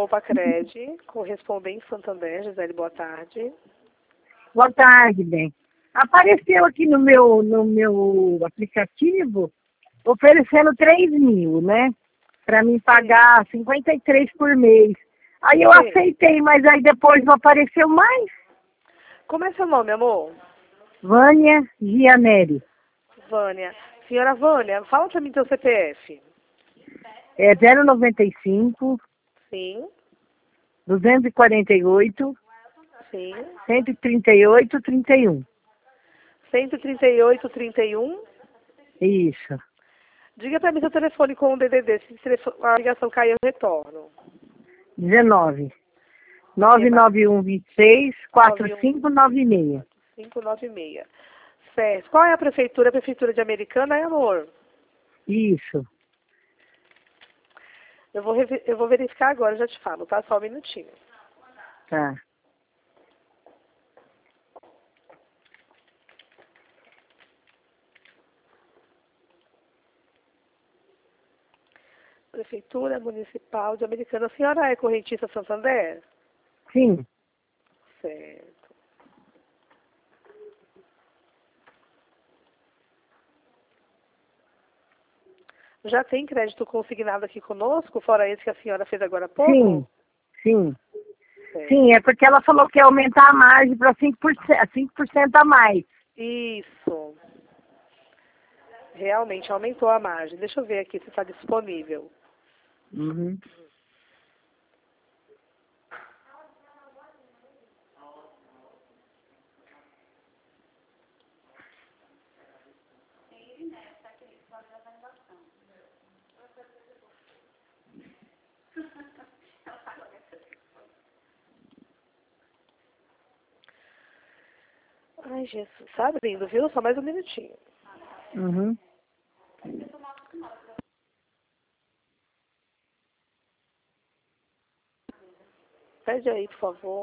Compacred, correspondente Santander, Gisele, boa tarde. Boa tarde, bem. Apareceu aqui no meu aplicativo oferecendo 3.000, né? Para mim pagar 53 por mês. Aí eu aceitei, mas aí depois não apareceu mais. Como é seu nome, amor? Vânia Gianelli. Vânia. Senhora Vânia, fala pra mim teu CPF. É 095 Sim, 248 sim. 138 31. 138-31. Isso. Diga pra mim seu telefone com o DDD. Se a ligação cair, eu retorno. 19 991 26 4596. 596. Certo. Qual é a prefeitura? A prefeitura de Americana, é, amor? Isso. Eu vou verificar agora, já te falo, tá? Só um minutinho. Tá. Prefeitura Municipal de Americana. A senhora é correntista Santander? Sim. Certo. Já tem crédito consignado aqui conosco, fora esse que a senhora fez agora há pouco? Sim. Sim. Certo. Sim, é porque ela falou que ia aumentar a margem para 5% a mais. Isso. Realmente aumentou a margem. Deixa eu ver aqui se está disponível. Uhum. Ai, Jesus. Tá abrindo, viu? Só mais um minutinho. Uhum. Pede aí, por favor.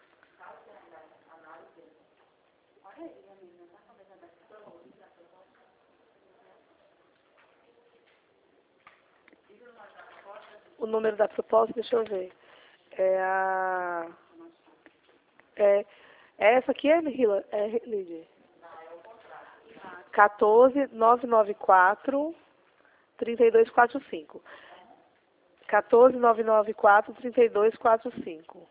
O número da proposta, deixa eu ver. É essa aqui, Lídia? É, Lídia. 14994 3245. 14994 3245.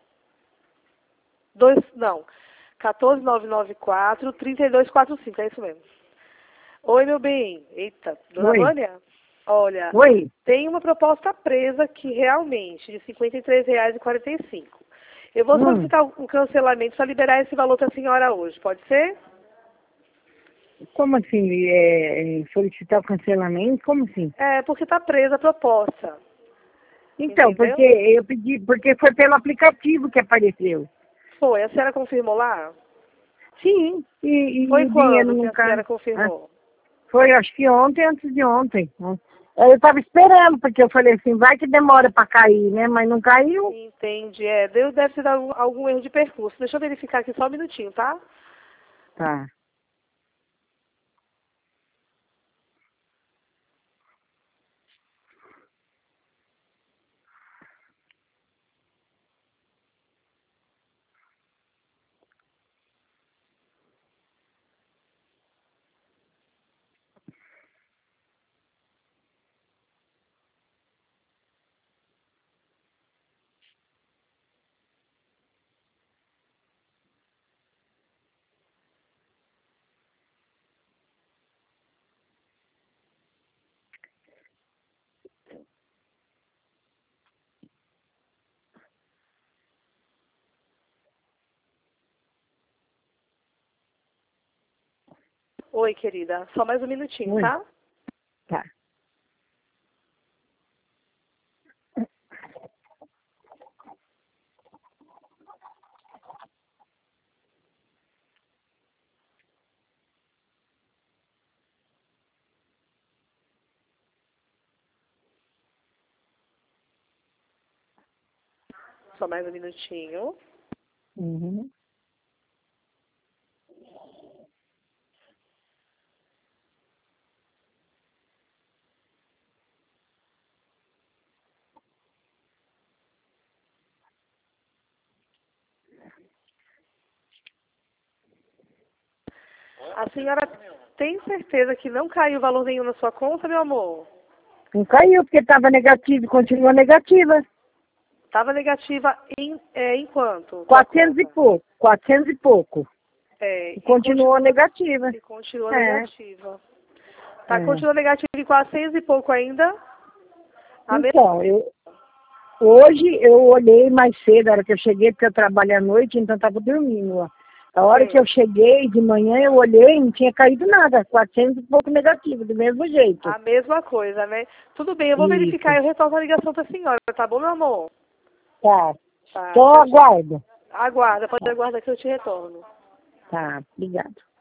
Não. 14994 3245, é isso mesmo. Oi, meu bem. Eita, dona Oi. Vânia? Olha, Oi. tem uma proposta presa aqui realmente, de R$ 53,45. Eu vou solicitar um cancelamento para liberar esse valor para a senhora hoje, pode ser? Como assim? Solicitar o cancelamento? Como assim? É, porque está presa a proposta. Então, Entendeu? porque eu pedi, porque foi pelo aplicativo que apareceu. Foi, a senhora confirmou lá? Sim, Foi e o dinheiro quando que não a senhora cai. Ah, confirmou? foi, acho que ontem, antes de ontem. Eu estava esperando, porque eu falei assim, vai que demora para cair, né? Mas não caiu. Entendi, Deus deve ter dado algum erro de percurso. Deixa eu verificar aqui só um minutinho, tá? Tá. Oi, querida. Só mais um minutinho, Oi. tá? Tá. Só mais um minutinho. Uhum. A senhora tem certeza que não caiu valor nenhum na sua conta, meu amor? Não caiu, porque estava negativo e continua negativa. Estava negativa em quanto? 400 e pouco. 400 e pouco. É, E continuou negativa. E continua É. negativa. Tá, continua negativa em 400 e pouco ainda? Então, hoje eu olhei mais cedo, a hora que eu cheguei, porque eu trabalho à noite, então estava dormindo. Ó. A hora que eu cheguei, de manhã, eu olhei e não tinha caído nada. 400 e pouco negativo, do mesmo jeito. A mesma coisa, né? Tudo bem, eu vou verificar e eu retorno a ligação para a senhora, tá bom, meu amor? Tá. Tá. Só aguardo. Aguarda, pode aguardar que eu te retorno. Tá, obrigado.